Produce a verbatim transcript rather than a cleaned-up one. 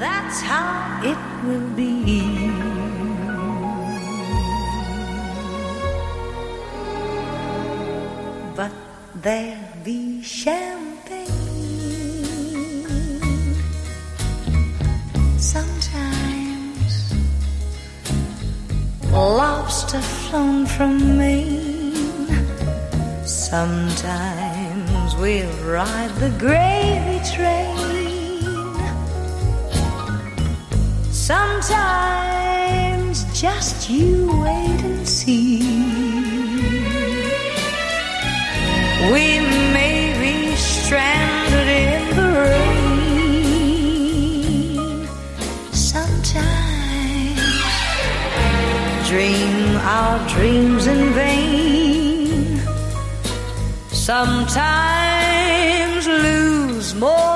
that's how it will be. But there'll be champagne sometimes, lobster flown from Maine. Sometimes we'll ride the gravy train. Sometimes just you wait and see. We may be stranded in the rain. Sometimes dream our dreams in vain. Sometimes lose more